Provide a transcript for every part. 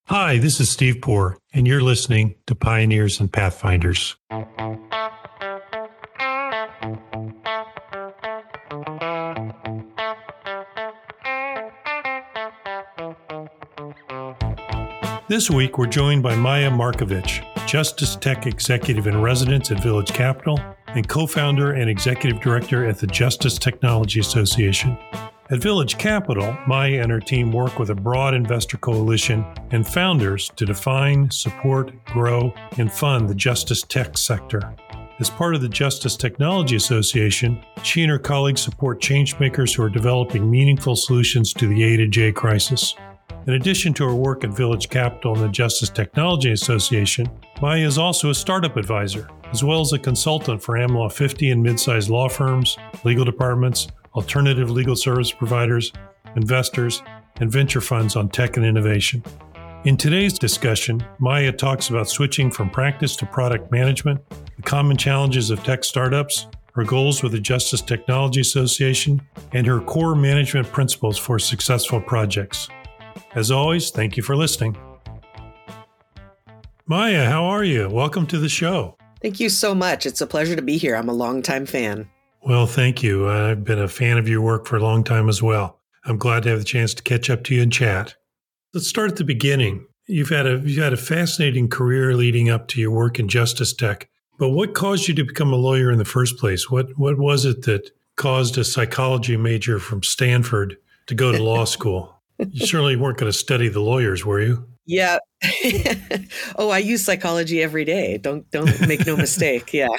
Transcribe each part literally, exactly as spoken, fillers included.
Hi, this is Steve Poor, and you're listening to Pioneers and Pathfinders. This week, we're joined by Maya Markovich, Justice Tech Executive in Residence at Village Capital and co-founder and executive director at the Justice Technology Association. At Village Capital, Maya and her team work with a broad investor coalition and founders to define, support, grow, and fund the justice tech sector. As part of the Justice Technology Association, she and her colleagues support changemakers who are developing meaningful solutions to the A to J crisis. In addition to her work at Village Capital and the Justice Technology Association, Maya is also a startup advisor, as well as a consultant for Am Law fifty and mid-sized law firms, legal departments, alternative legal service providers, investors, and venture funds on tech and innovation. In today's discussion, Maya talks about switching from practice to product management, the common challenges of tech startups, her goals with the Justice Technology Association, and her core management principles for successful projects. As always, thank you for listening. Maya, how are you? Welcome to the show. Thank you so much. It's a pleasure to be here. I'm a longtime fan. Well, thank you. I've been a fan of your work for a long time as well. I'm glad to have the chance to catch up to you and chat. Let's start at the beginning. You've had a you've had a fascinating career leading up to your work in justice tech. But what caused you to become a lawyer in the first place? What what was it that caused a psychology major from Stanford to go to law school? You certainly weren't going to study the lawyers, were you? Yeah. Oh, I use psychology every day. Don't don't make no mistake. Yeah.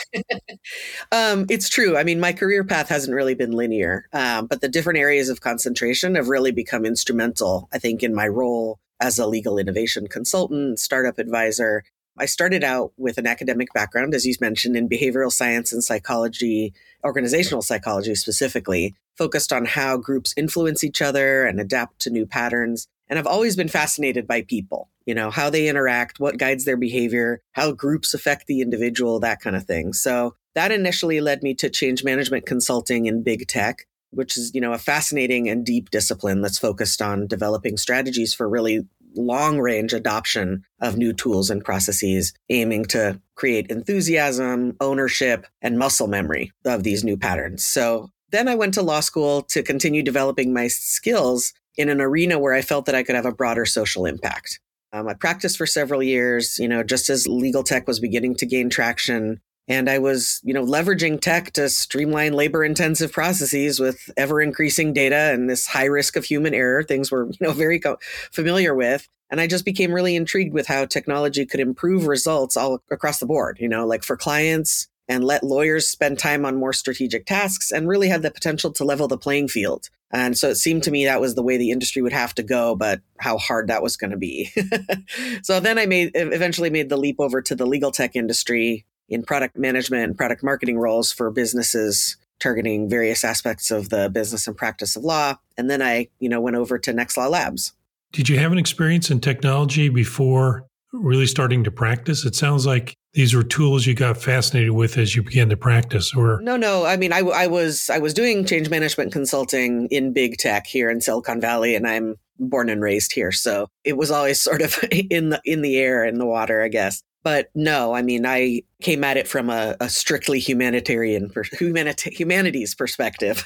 um, it's true. I mean, my career path hasn't really been linear, um, but the different areas of concentration have really become instrumental, I think, in my role as a legal innovation consultant, startup advisor. I started out with an academic background, as you mentioned, in behavioral science and psychology, organizational psychology specifically, focused on how groups influence each other and adapt to new patterns. And I've always been fascinated by people, you know, how they interact, what guides their behavior, how groups affect the individual, that kind of thing. So that initially led me to change management consulting in big tech, which is, you know, a fascinating and deep discipline that's focused on developing strategies for really long range adoption of new tools and processes, aiming to create enthusiasm, ownership, and muscle memory of these new patterns. So then I went to law school to continue developing my skills in an arena where I felt that I could have a broader social impact. Um, I practiced for several years, you know, just as legal tech was beginning to gain traction. And I was, you know, leveraging tech to streamline labor-intensive processes with ever-increasing data and this high risk of human error, things we're, you know, very co- familiar with. And I just became really intrigued with how technology could improve results all across the board, you know, like for clients, and let lawyers spend time on more strategic tasks and really had the potential to level the playing field. And so it seemed to me that was the way the industry would have to go, but how hard that was going to be. So then I made eventually made the leap over to the legal tech industry in product management and product marketing roles for businesses targeting various aspects of the business and practice of law. And then I, you know, went over to Next Law Labs. Did you have an experience in technology before really starting to practice? It sounds like these were tools you got fascinated with as you began to practice, or no, no. I mean, I, I was I was doing change management consulting in big tech here in Silicon Valley, and I'm born and raised here, so it was always sort of in the in the air, in the water, I guess. But no, I mean, I came at it from a, a strictly humanitarian, per, humanita- humanities perspective.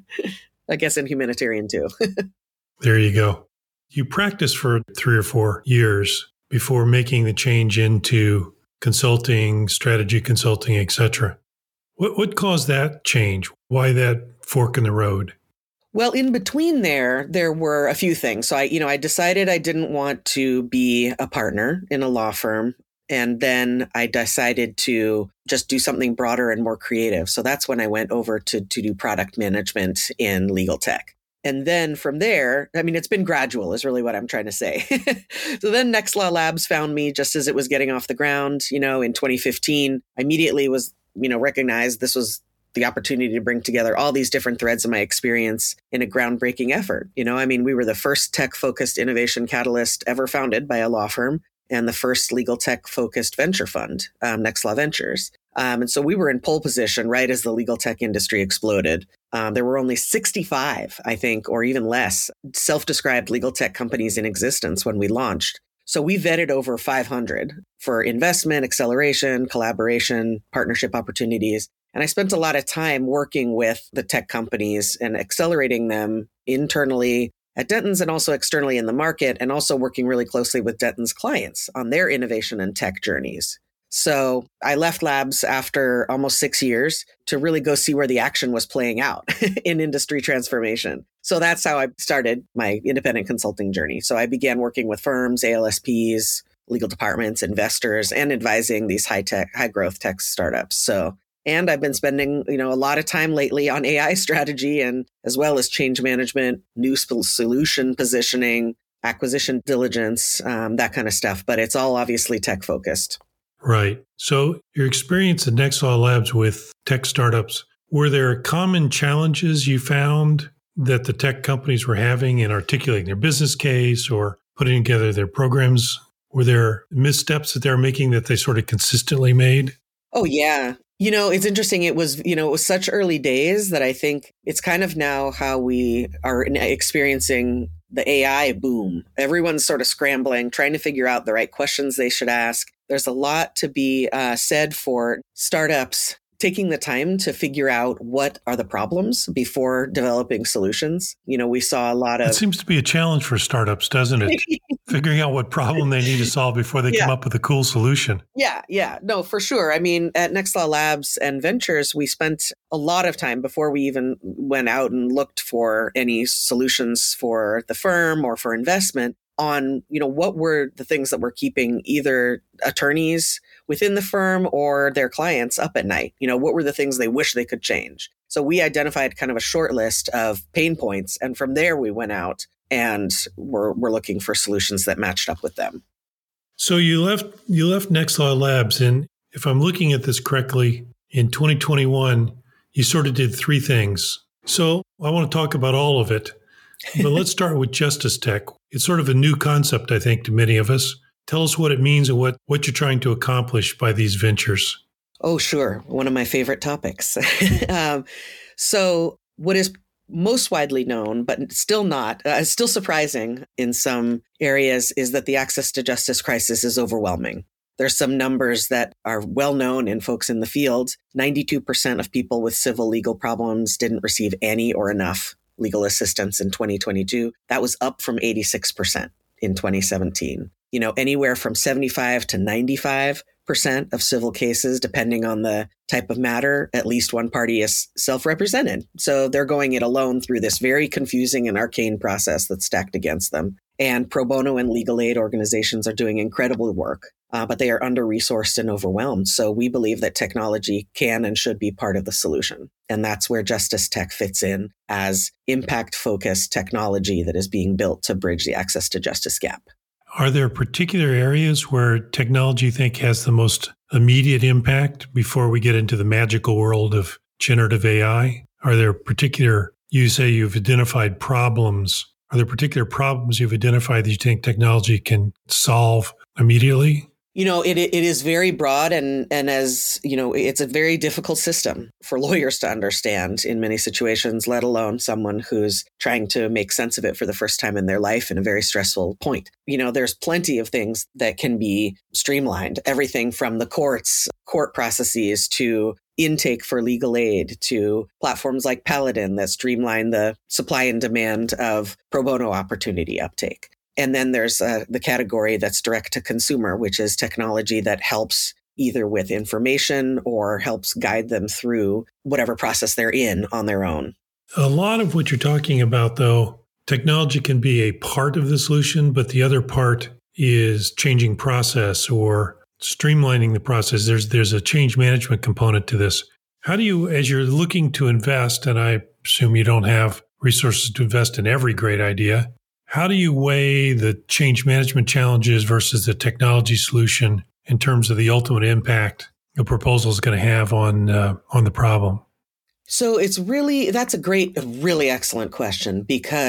I guess, and humanitarian too. There you go. You practiced for three or four years before making the change into consulting, strategy consulting, et cetera. What what caused that change? Why that fork in the road? Well, in between there, there were a few things. So I, you know, I decided I didn't want to be a partner in a law firm. And then I decided to just do something broader and more creative. So that's when I went over to, to do product management in legal tech. And then from there, I mean, it's been gradual is really what I'm trying to say. So then Next Law Labs found me just as it was getting off the ground, you know, in twenty fifteen. I immediately was, you know, recognized this was the opportunity to bring together all these different threads of my experience in a groundbreaking effort. You know, I mean, we were the first tech-focused innovation catalyst ever founded by a law firm and the first legal tech-focused venture fund, um, Next Law Ventures. Um, and so we were in pole position right as the legal tech industry exploded. Um, there were only sixty-five, I think, or even less, self-described legal tech companies in existence when we launched. So we vetted over five hundred for investment, acceleration, collaboration, partnership opportunities. And I spent a lot of time working with the tech companies and accelerating them internally at Dentons and also externally in the market, and also working really closely with Dentons clients on their innovation and tech journeys. So I left labs after almost six years to really go see where the action was playing out in industry transformation. So that's how I started my independent consulting journey. So I began working with firms, A L S Ps, legal departments, investors, and advising these high tech, high growth tech startups. So, and I've been spending, you know, a lot of time lately on A I strategy and as well as change management, new solution positioning, acquisition diligence, um, that kind of stuff. But it's all obviously tech focused. Right. So your experience at Nextlaw Labs with tech startups, were there common challenges you found that the tech companies were having in articulating their business case or putting together their programs? Were there missteps that they were making that they sort of consistently made? Oh, yeah. You know, it's interesting. It was, you know, it was such early days that I think it's kind of now how we are experiencing the A I boom. Everyone's sort of scrambling, trying to figure out the right questions they should ask. There's a lot to be uh, said for startups taking the time to figure out what are the problems before developing solutions. You know, we saw a lot of... It seems to be a challenge for startups, doesn't it? Figuring out what problem they need to solve before they yeah. come up with a cool solution. Yeah, yeah. No, for sure. I mean, at Nextlaw Labs and Ventures, we spent a lot of time before we even went out and looked for any solutions for the firm or for investment on, you know, what were the things that were keeping either attorneys within the firm or their clients up at night? You know, what were the things they wish they could change? So we identified kind of a short list of pain points. And from there, we went out and we're, we're looking for solutions that matched up with them. So you left you left Nextlaw Labs. And if I'm looking at this correctly, in twenty twenty-one, you sort of did three things. So I want to talk about all of it. But let's start with Justice Tech. It's sort of a new concept, I think, to many of us. Tell us what it means and what, what you're trying to accomplish by these ventures. Oh, sure. One of my favorite topics. um, so what is most widely known, but still not, uh, still surprising in some areas, is that the access to justice crisis is overwhelming. There's some numbers that are well known in folks in the field. ninety-two percent of people with civil legal problems didn't receive any or enough legal assistance in twenty twenty-two. That was up from eighty-six percent in twenty seventeen. You know, anywhere from seventy-five to ninety-five percent of civil cases, depending on the type of matter, at least one party is self-represented. So they're going it alone through this very confusing and arcane process that's stacked against them. And pro bono and legal aid organizations are doing incredible work, uh, but they are under-resourced and overwhelmed. So we believe that technology can and should be part of the solution. And that's where Justice Tech fits in as impact-focused technology that is being built to bridge the access to justice gap. Are there particular areas where technology, you think, has the most immediate impact before we get into the magical world of generative A I? Are there particular, you say you've identified problems. Are there particular problems you've identified that you think technology can solve immediately? You know, it it is very broad, and and as you know, it's a very difficult system for lawyers to understand in many situations, let alone someone who's trying to make sense of it for the first time in their life in a very stressful point. You know, there's plenty of things that can be streamlined, everything from the courts, court processes to intake for legal aid to platforms like Paladin that streamline the supply and demand of pro bono opportunity uptake. And then there's uh, the category that's direct to consumer, which is technology that helps either with information or helps guide them through whatever process they're in on their own. A lot of what you're talking about, though, technology can be a part of the solution, but the other part is changing process or streamlining the process. There's there's a change management component to this. How do you, as you're looking to invest, and I assume you don't have resources to invest in every great idea, how do you weigh the change management challenges versus the technology solution in terms of the ultimate impact a proposal is going to have on uh, on the problem? So it's really, that's a great, a really excellent question, because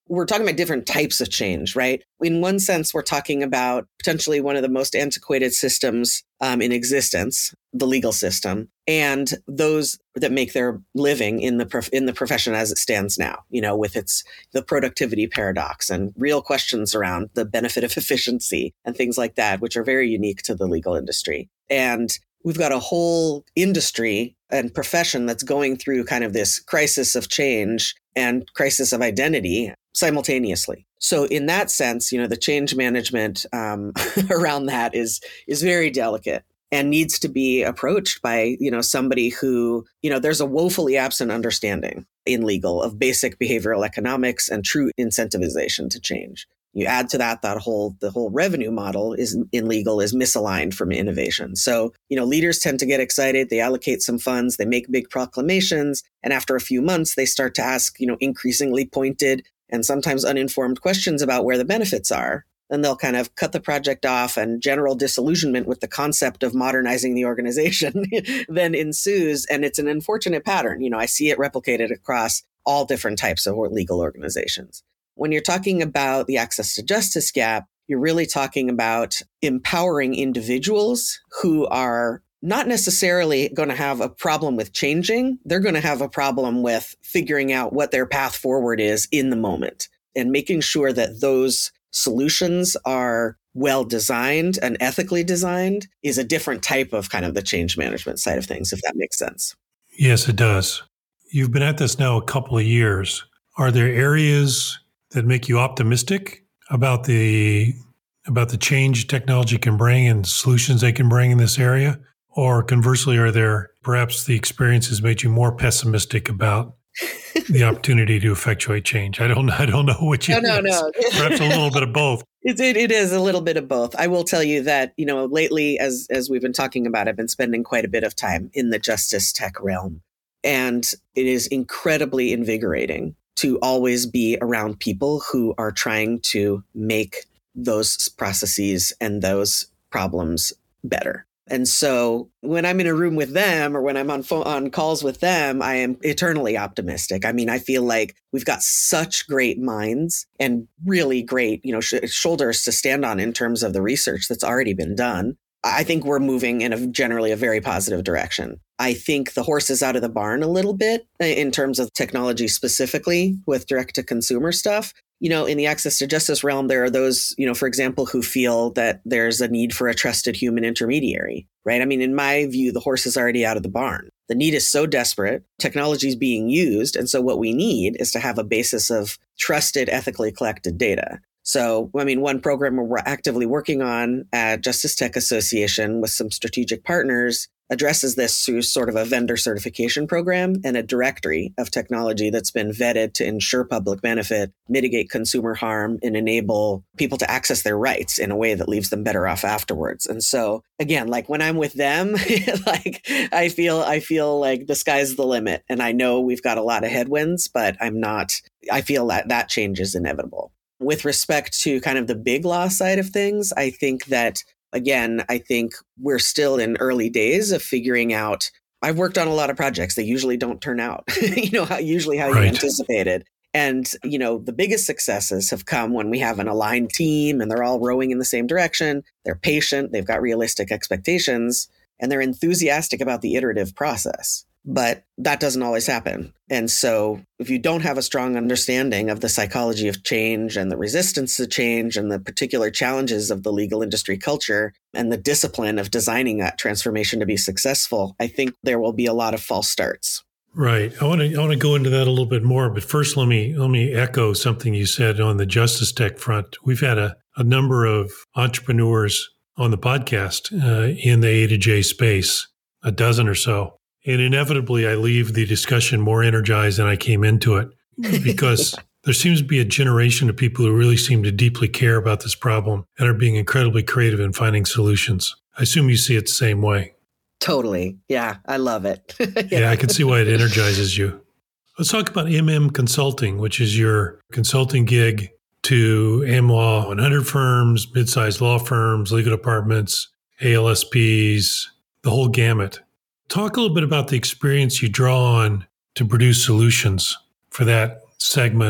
we're talking about different types of change, right? In one sense, we're talking about potentially one of the most antiquated systems um, in existence, the legal system, and those that make their living in the prof- in the profession as it stands now, you know, with its the productivity paradox and real questions around the benefit of efficiency and things like that, which are very unique to the legal industry. And we've got a whole industry and profession that's going through kind of this crisis of change and crisis of identity simultaneously. So in that sense, you know, the change management um, around that is is very delicate and needs to be approached by, you know, somebody who, you know, there's a woefully absent understanding in legal of basic behavioral economics and true incentivization to change. You add to that, that whole, the whole revenue model is in legal is misaligned from innovation. So, you know, leaders tend to get excited. They allocate some funds, they make big proclamations. And after a few months, they start to ask, you know, increasingly pointed and sometimes uninformed questions about where the benefits are. Then they'll kind of cut the project off, and general disillusionment with the concept of modernizing the organization then ensues. And it's an unfortunate pattern. You know, I see it replicated across all different types of legal organizations. When you're talking about the access to justice gap, you're really talking about empowering individuals who are not necessarily going to have a problem with changing. They're going to have a problem with figuring out what their path forward is in the moment, and making sure that those solutions are well designed and ethically designed is a different type of kind of the change management side of things, if that makes sense. Yes, it does. You've been at this now a couple of years. Are there areas that make you optimistic about the about the change technology can bring and solutions they can bring in this area? Or conversely, are there perhaps the experiences made you more pessimistic about the opportunity to effectuate change? I don't I don't know what you No, no, no. Perhaps a little bit of both. It, it, it is a little bit of both. I will tell you that, you know, lately, as as we've been talking about, I've been spending quite a bit of time in the justice tech realm. And it is incredibly invigorating to always be around people who are trying to make those processes and those problems better. And so when I'm in a room with them, or when I'm on phone, on calls with them, I am eternally optimistic. I mean, I feel like we've got such great minds and really great, you know, sh- shoulders to stand on in terms of the research that's already been done. I think we're moving in a generally a very positive direction. I think the horse is out of the barn a little bit in terms of technology specifically with direct to consumer stuff. You know, in the access to justice realm, there are those, you know, for example, who feel that there's a need for a trusted human intermediary, right? I mean, in my view, the horse is already out of the barn. The need is so desperate, technology is being used. And so what we need is to have a basis of trusted, ethically collected data. So, I mean, one program we're actively working on at Justice Tech Association with some strategic partners addresses this through sort of a vendor certification program and a directory of technology that's been vetted to ensure public benefit, mitigate consumer harm, and enable people to access their rights in a way that leaves them better off afterwards. And so, again, like when I'm with them, like I feel, I feel like the sky's the limit. And I know we've got a lot of headwinds, but I'm not, I feel that that change is inevitable. With respect to kind of the big law side of things, I think that Again, I think we're still in early days of figuring out. I've worked on a lot of projects that usually don't turn out, you know, how, usually how right. you anticipated. And, you know, the biggest successes have come when we have an aligned team and they're all rowing in the same direction. They're patient, they've got realistic expectations, and they're enthusiastic about the iterative process. But that doesn't always happen. And so if you don't have a strong understanding of the psychology of change and the resistance to change and the particular challenges of the legal industry culture and the discipline of designing that transformation to be successful, I think there will be a lot of false starts. Right. I want to I want to go into that a little bit more, but first let me let me echo something you said on the Justice Tech front. We've had a, a number of entrepreneurs on the podcast uh, in the A to J space, a dozen or so. And inevitably, I leave the discussion more energized than I came into it, because there seems to be a generation of people who really seem to deeply care about this problem and are being incredibly creative in finding solutions. I assume you see it the same way. Totally. Yeah, I love it. yeah. yeah, I can see why it energizes you. Let's talk about M M Consulting, which is your consulting gig to Am Law one hundred firms, mid-sized law firms, legal departments, A L S Ps, the whole gamut. Talk a little bit about the experience you draw on to produce solutions for that segment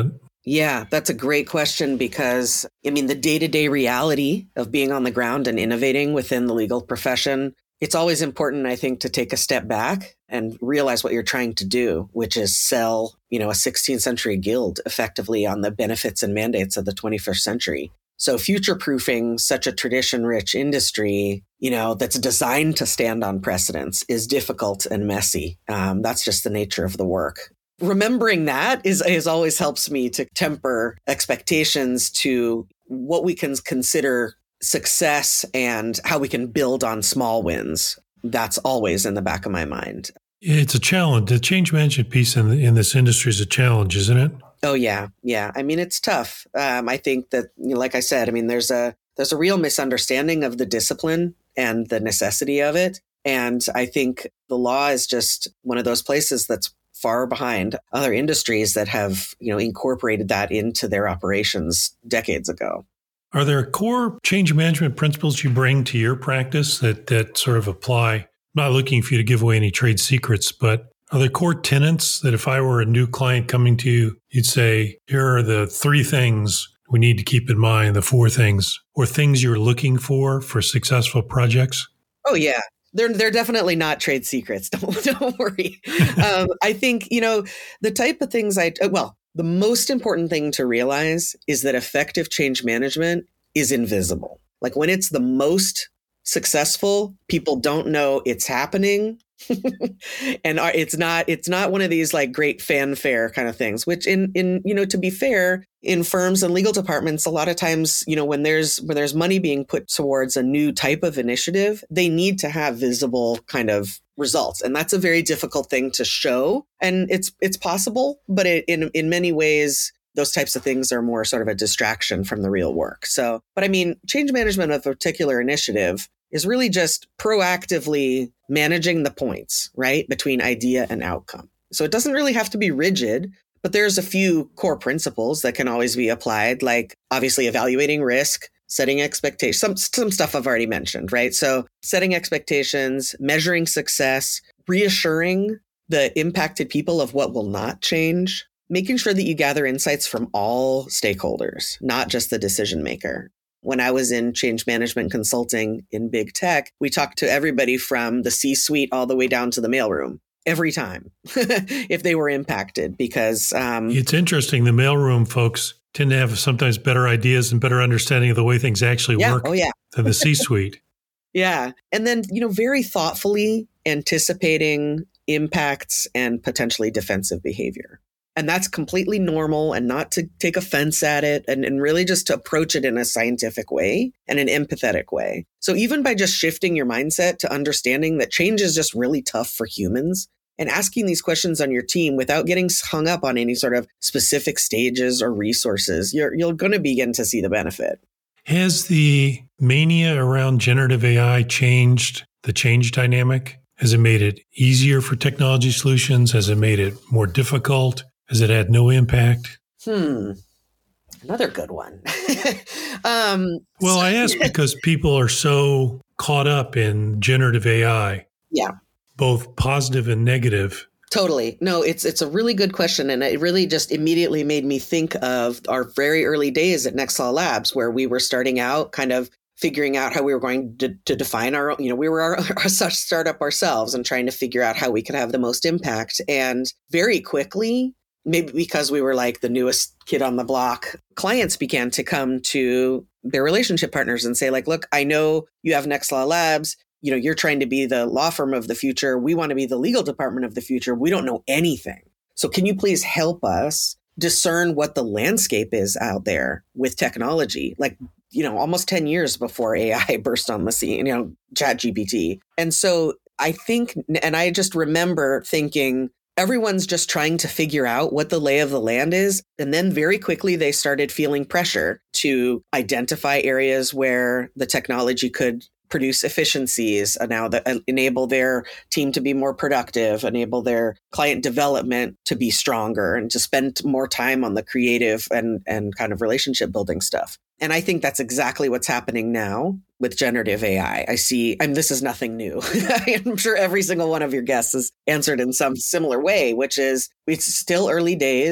Yeah, that's a great question because, I mean, the day-to-day reality of being on the ground and innovating within the legal profession, it's always important, I think, to take a step back and realize what you're trying to do, which is sell, you know, a sixteenth century guild effectively on the benefits and mandates of the twenty-first century. So future-proofing such a tradition-rich industry, you know, that's designed to stand on precedents is difficult and messy. Um, that's just the nature of the work. Remembering that is, is always helps me to temper expectations to what we can consider success and how we can build on small wins. That's always in the back of my mind. It's a challenge. The change management piece in, in this industry is a challenge, isn't it? Oh, yeah. Yeah. I mean, it's tough. Um, I think that, you know, like I said, I mean, there's a there's a real misunderstanding of the discipline and the necessity of it. And I think the law is just one of those places that's far behind other industries that have, you know, incorporated that into their operations decades ago. Are there core change management principles you bring to your practice that that sort of apply? I'm not looking for you to give away any trade secrets, but are there core tenets that if I were a new client coming to you, you'd say, here are the three things we need to keep in mind, the four things, or things you're looking for for successful projects? Oh, yeah. They're they're definitely not trade secrets. Don't don't worry. um, I think, you know, the type of things I well, the most important thing to realize is that effective change management is invisible. Like when it's the most successful, people don't know it's happening. And are, it's not it's not one of these like great fanfare kind of things, which in in you know, to be fair, in firms and legal departments, a lot of times, you know, when there's when there's money being put towards a new type of initiative, they need to have visible kind of results. And that's a very difficult thing to show. And it's it's possible, but it, in in many ways, those types of things are more sort of a distraction from the real work. So, but I mean, change management of a particular initiative is really just proactively managing the points, right, between idea and outcome. So it doesn't really have to be rigid, but there's a few core principles that can always be applied, like obviously evaluating risk, setting expectations, some, some stuff I've already mentioned, right? So setting expectations, measuring success, reassuring the impacted people of what will not change, making sure that you gather insights from all stakeholders, not just the decision maker. When I was in change management consulting in big tech, we talked to everybody from the C-suite all the way down to the mailroom every time if they were impacted, because um, it's interesting. The mailroom folks tend to have sometimes better ideas and better understanding of the way things actually yeah, work oh, yeah. than the C-suite. Yeah. And then, you know, very thoughtfully anticipating impacts and potentially defensive behavior. And that's completely normal, and not to take offense at it, and, and really just to approach it in a scientific way and an empathetic way. So even by just shifting your mindset to understanding that change is just really tough for humans, and asking these questions on your team without getting hung up on any sort of specific stages or resources, you're, you're going to begin to see the benefit. Has the mania around generative A I changed the change dynamic? Has it made it easier for technology solutions? Has it made it more difficult? Has it had no impact? Hmm. Another good one. um, well, I ask because people are so caught up in generative A I. Yeah. Both positive and negative. Totally. No, it's it's a really good question. And it really just immediately made me think of our very early days at Nextlaw Labs, where we were starting out kind of figuring out how we were going to, to define our own, you know, we were our, our such startup ourselves and trying to figure out how we could have the most impact. And very quickly, maybe because we were like the newest kid on the block, clients began to come to their relationship partners and say like, look, I know you have Nextlaw Labs. You know, you're trying to be the law firm of the future. We want to be the legal department of the future. We don't know anything. So can you please help us discern what the landscape is out there with technology? Like, you know, almost ten years before A I burst on the scene, you know, ChatGPT. And so I think, and I just remember thinking, everyone's just trying to figure out what the lay of the land is. And then very quickly, they started feeling pressure to identify areas where the technology could produce efficiencies uh, now that uh, enable their team to be more productive, enable their client development to be stronger, and to spend more time on the creative and, and kind of relationship building stuff. And I think that's exactly what's happening now with generative A I. I see, I mean, this is nothing new. I'm sure every single one of your guests has answered in some similar way, which is it's still early days.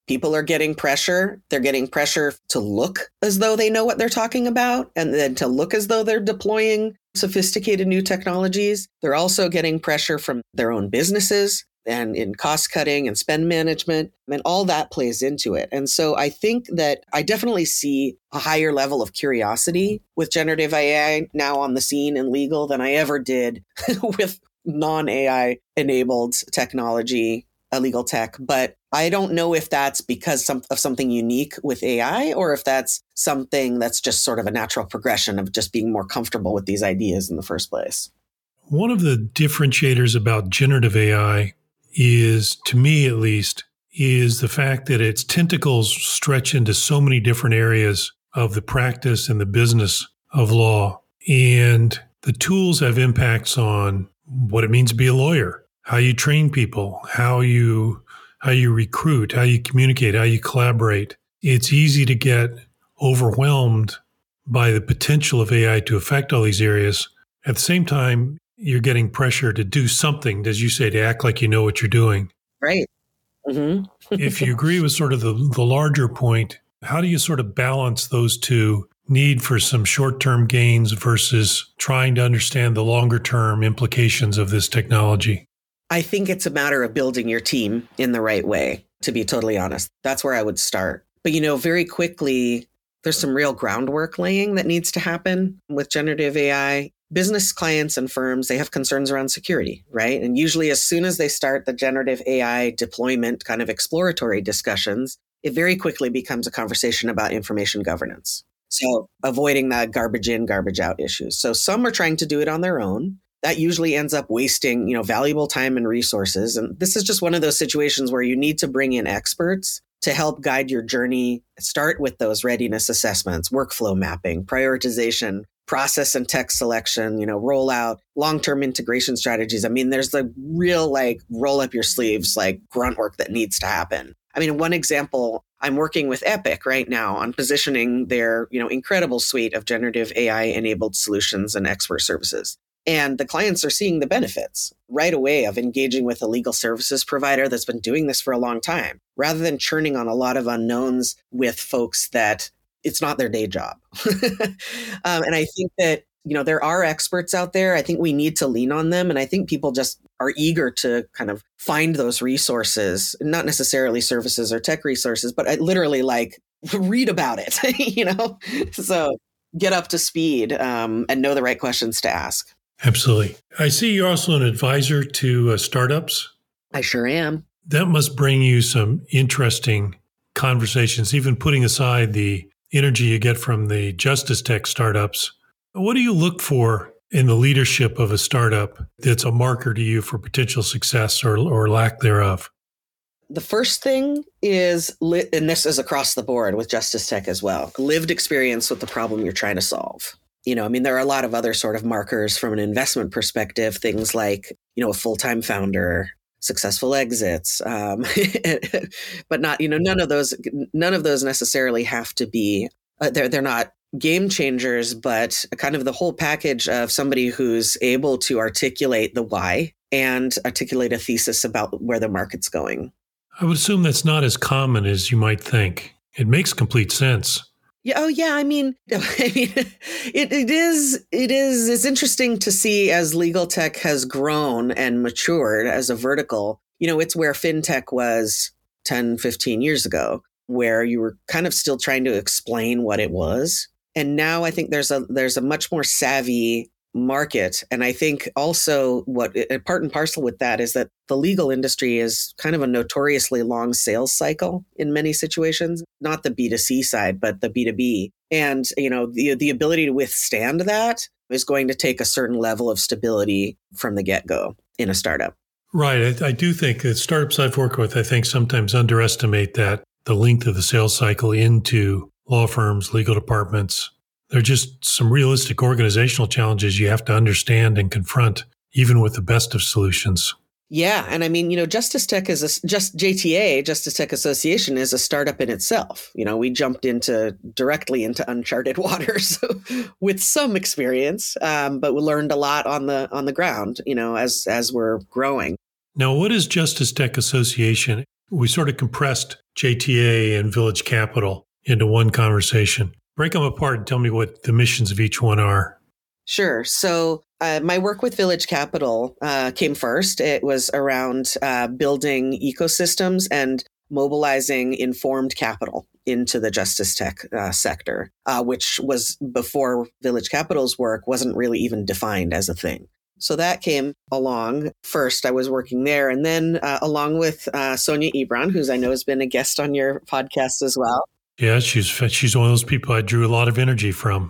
People are getting pressure. They're getting pressure to look as though they know what they're talking about and then to look as though they're deploying sophisticated new technologies. They're also getting pressure from their own businesses and in cost cutting and spend management. And all that plays into it. And so I think that I definitely see a higher level of curiosity with generative A I now on the scene in legal than I ever did with non-A I enabled technology, uh, legal tech. But I don't know if that's because some, of something unique with A I or if that's something that's just sort of a natural progression of just being more comfortable with these ideas in the first place. One of the differentiators about generative A I is, to me at least, is the fact that its tentacles stretch into so many different areas of the practice and the business of law. And the tools have impacts on what it means to be a lawyer, how you train people, how you how you recruit, how you communicate, how you collaborate. It's easy to get overwhelmed by the potential of A I to affect all these areas. At the same time, you're getting pressure to do something, as you say, to act like you know what you're doing. Right. Mm-hmm. If you agree with sort of the, the larger point, how do you sort of balance those two, need for some short-term gains versus trying to understand the longer-term implications of this technology? I think it's a matter of building your team in the right way, to be totally honest. That's where I would start. But, you know, very quickly, there's some real groundwork laying that needs to happen with generative A I. Business clients and firms, they have concerns around security, right? And usually as soon as they start the generative A I deployment kind of exploratory discussions, it very quickly becomes a conversation about information governance. So avoiding that garbage in, garbage out issues. So some are trying to do it on their own. That usually ends up wasting, you know, valuable time and resources. And this is just one of those situations where you need to bring in experts to help guide your journey. Start with those readiness assessments, workflow mapping, prioritization, process and text selection, you know, roll out long-term integration strategies. I mean, there's the real like roll up your sleeves, like grunt work that needs to happen. I mean, one example, I'm working with Epic right now on positioning their, you know, incredible suite of generative A I enabled solutions and expert services. And the clients are seeing the benefits right away of engaging with a legal services provider that's been doing this for a long time, rather than churning on a lot of unknowns with folks that it's not their day job. um, and I think that, you know, there are experts out there. I think we need to lean on them. And I think people just are eager to kind of find those resources, not necessarily services or tech resources, but I literally like read about it, you know, so get up to speed um, and know the right questions to ask. Absolutely. I see you're also an advisor to uh, startups. I sure am. That must bring you some interesting conversations, even putting aside the energy you get from the justice tech startups. What do you look for in the leadership of a startup that's a marker to you for potential success or, or lack thereof? The first thing is, and this is across the board with justice tech as well, lived experience with the problem you're trying to solve. You know, I mean, there are a lot of other sort of markers from an investment perspective, things like, you know, a full-time founder, successful exits, um, but not, you know, none of those, none of those necessarily have to be, uh, they're, they're not game changers, but kind of the whole package of somebody who's able to articulate the why and articulate a thesis about where the market's going. I would assume that's not as common as you might think. It makes complete sense. Yeah. Oh, yeah. I mean, I mean, it, it is, it is, it's interesting to see as legal tech has grown and matured as a vertical, you know, it's where fintech was ten, fifteen years ago, where you were kind of still trying to explain what it was. And now I think there's a, there's a much more savvy market. And I think also what part and parcel with that is that the legal industry is kind of a notoriously long sales cycle in many situations, not the B two C side, but the B two B. And, you know, the, the ability to withstand that is going to take a certain level of stability from the get-go in a startup. Right. I, I do think that startups I've worked with, I think sometimes underestimate that, the length of the sales cycle into law firms, legal departments. There are just some realistic organizational challenges you have to understand and confront, even with the best of solutions. Yeah. And I mean, you know, Justice Tech is a, just J T A, Justice Tech Association, is a startup in itself. You know, we jumped into directly into uncharted waters with some experience, um, but we learned a lot on the on the ground, you know, as as we're growing. Now, what is Justice Tech Association? We sort of compressed J T A and Village Capital into one conversation. Break them apart and tell me what the missions of each one are. Sure. So uh, my work with Village Capital uh, came first. It was around uh, building ecosystems and mobilizing informed capital into the justice tech uh, sector, uh, which was before Village Capital's work wasn't really even defined as a thing. So that came along first. I was working there. And then uh, along with uh, Sonia Ebron, who's I know has been a guest on your podcast as well. Yeah, she's she's one of those people I drew a lot of energy from.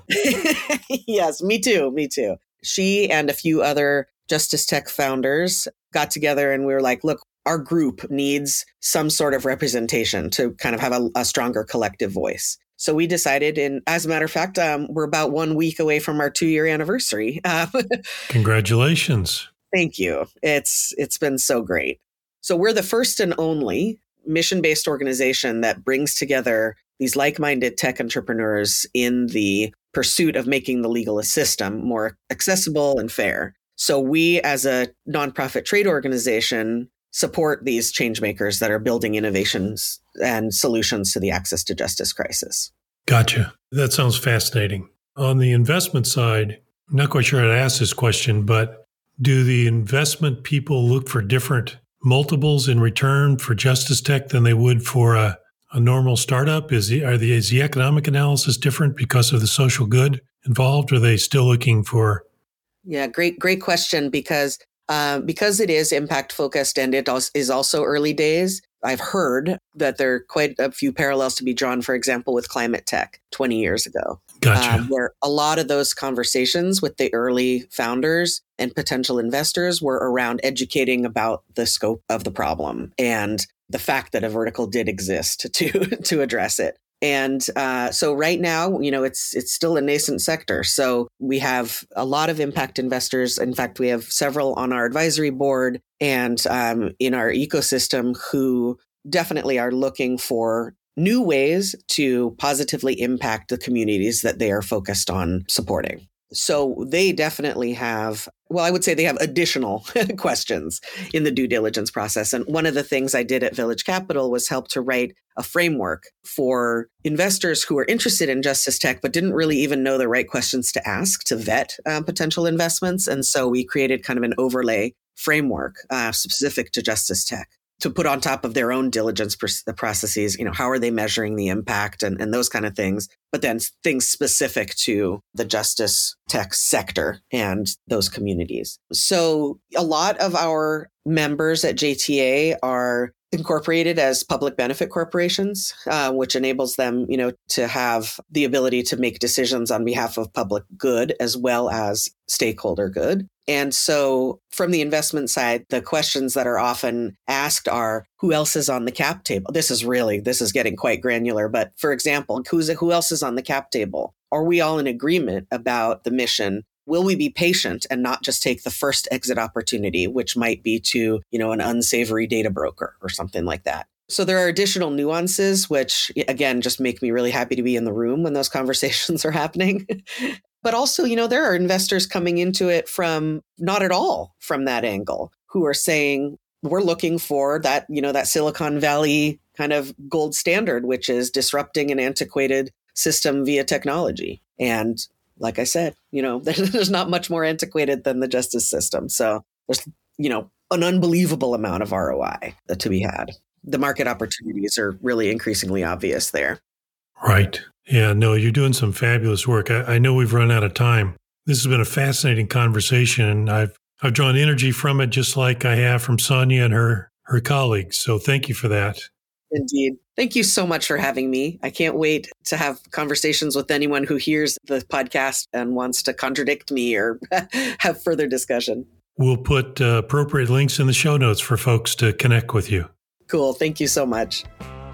Yes, me too. Me too. She and a few other Justice Tech founders got together and we were like, look, our group needs some sort of representation to kind of have a, a stronger collective voice. So we decided, and as a matter of fact, um, we're about one week away from our two-year anniversary. Uh, Congratulations. Thank you. It's it's been so great. So we're the first and only mission-based organization that brings together these like-minded tech entrepreneurs in the pursuit of making the legal system more accessible and fair. So we, as a nonprofit trade organization, support these change makers that are building innovations and solutions to the access to justice crisis. Gotcha. That sounds fascinating. On the investment side, I'm not quite sure how to ask this question, but do the investment people look for different multiples in return for justice tech than they would for a, a normal startup? Is the, are the, is the economic analysis different because of the social good involved? Or are they still looking for? Yeah, great, great question, because uh, because it is impact focused and it is also early days. I've heard that there are quite a few parallels to be drawn, for example, with climate tech twenty years ago. Gotcha. Um, where a lot of those conversations with the early founders and potential investors were around educating about the scope of the problem and the fact that a vertical did exist to to address it. And uh, so right now, you know, it's it's still a nascent sector. So we have a lot of impact investors. In fact, we have several on our advisory board and um, in our ecosystem who definitely are looking for new ways to positively impact the communities that they are focused on supporting. So they definitely have, well, I would say they have additional questions in the due diligence process. And one of the things I did at Village Capital was help to write a framework for investors who are interested in justice tech, but didn't really even know the right questions to ask to vet uh, potential investments. And so we created kind of an overlay framework uh, specific to justice tech to put on top of their own diligence pr- processes. You know, how are they measuring the impact and, and those kind of things, but then things specific to the justice tech sector and those communities. So a lot of our members at J T A are incorporated as public benefit corporations, uh, which enables them, you know, to have the ability to make decisions on behalf of public good as well as stakeholder good. And so from the investment side, the questions that are often asked are, who else is on the cap table? This is really, this is getting quite granular. But for example, who's, who else is on the cap table? Are we all in agreement about the mission? Will we be patient and not just take the first exit opportunity, which might be to, you know, an unsavory data broker or something like that? So there are additional nuances, which again, just make me really happy to be in the room when those conversations are happening. But also, you know, there are investors coming into it from not at all from that angle who are saying, we're looking for that, you know, that Silicon Valley kind of gold standard, which is disrupting an antiquated system via technology. And like I said, you know, there's not much more antiquated than the justice system. So there's, you know, an unbelievable amount of R O I to be had. The market opportunities are really increasingly obvious there. Right. Yeah, no, you're doing some fabulous work. I, I know we've run out of time. This has been a fascinating conversation, and I've I've drawn energy from it just like I have from Sonia and her her colleagues. So thank you for that. Indeed. Thank you so much for having me. I can't wait to have conversations with anyone who hears the podcast and wants to contradict me or have further discussion. We'll put uh, appropriate links in the show notes for folks to connect with you. Cool. Thank you so much.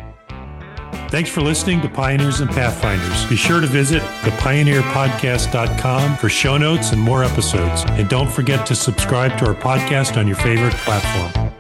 Thanks for listening to Pioneers and Pathfinders. Be sure to visit the pioneer podcast dot com for show notes and more episodes. And don't forget to subscribe to our podcast on your favorite platform.